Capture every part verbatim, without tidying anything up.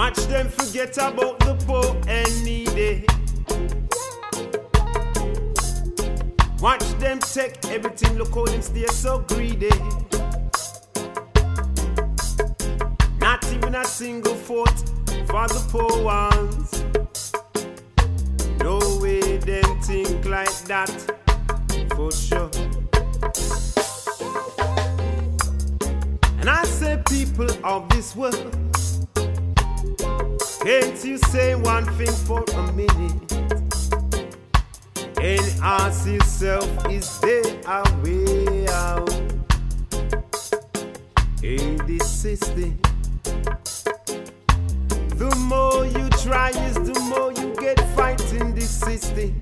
Watch them forget about the poor and needy. Watch them take everything, look how them stay so greedy. Not even a single vote for the poor ones. No way them think like that, for sure. And I say, people of this world, can't you say one thing for a minute and ask yourself, is there a way out in this system? The more you try is the more you get fighting this system.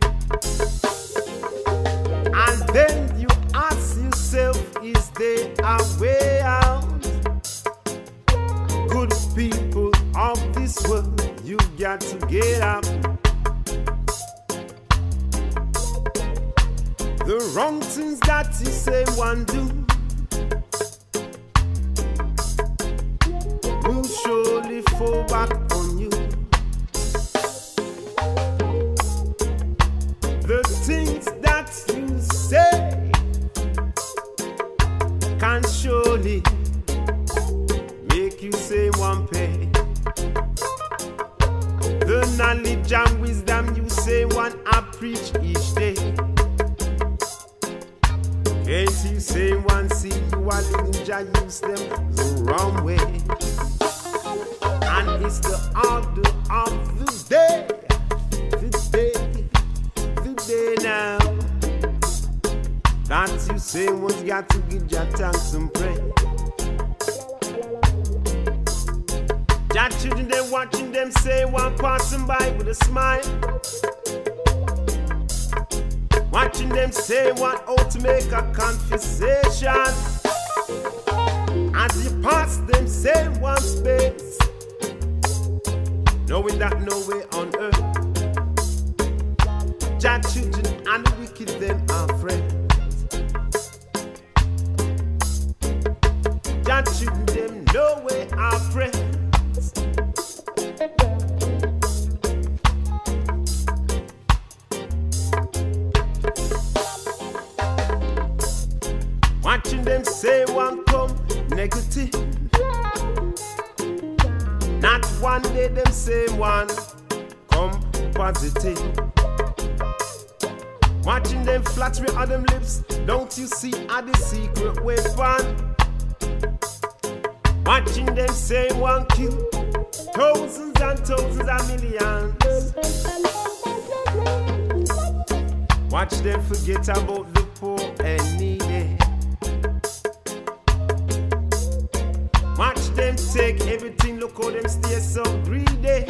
And then you ask yourself, is there a way out? Good people of this world, you got to get up. The wrong things that you say one do will surely fall back on you. The things that you say can surely make you say one pay. The knowledge and wisdom you say one I preach each day. Can't you say one see you are living, Jah use them the wrong way. And it's the order of the day, the day, the day now. That you say one's got to give Jah thanks and pray. Jah children, they watching them say one passing by with a smile. Watching them say one how to make a conversation. As you pass them say one space, knowing that no way on earth Jah children and the wicked them are friends. Jah children them no way are friends. Watching them say one come negative. Not one day them say one come positive. Watching them flattery on them lips, don't you see are the secret weapon? Watching them say one kill thousands and thousands of millions. Watch them forget about the poor and needy. Watch them take everything, look how them stay so greedy.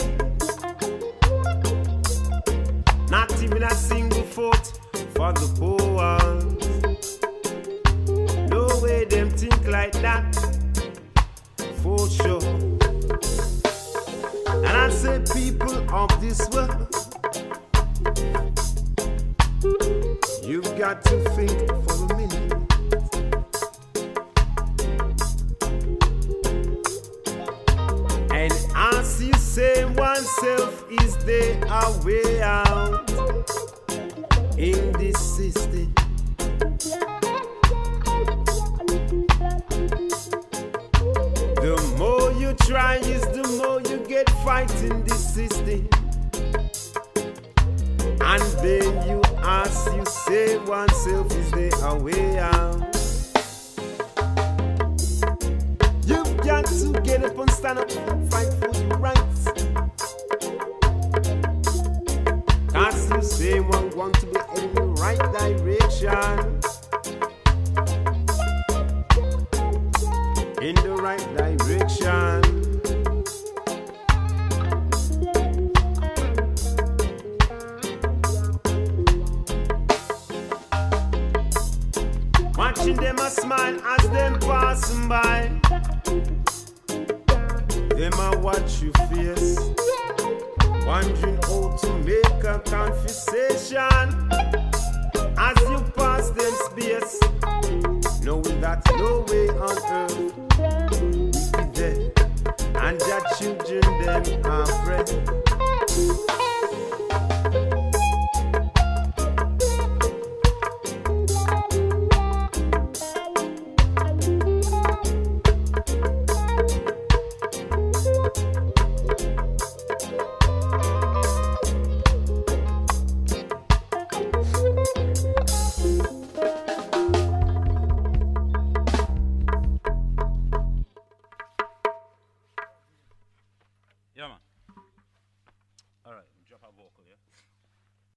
Not even a single vote for the poor ones. No way them think like that, for sure. And I say, people of this world, you've got to think for a minute. And as you say oneself, is there a way out in this system? The more you try is the more you get fighting this system. And then you ask, you say oneself, is there a way out? You've got to get up and stand up and fight for your rights. Cause you say one want to be in the right direction. In the right direction. Watching them a smile as them passing by. Them a watch you face, wondering how to make a conversation. As you pass them space, knowing that no way on earth will be there. And your children them and pray.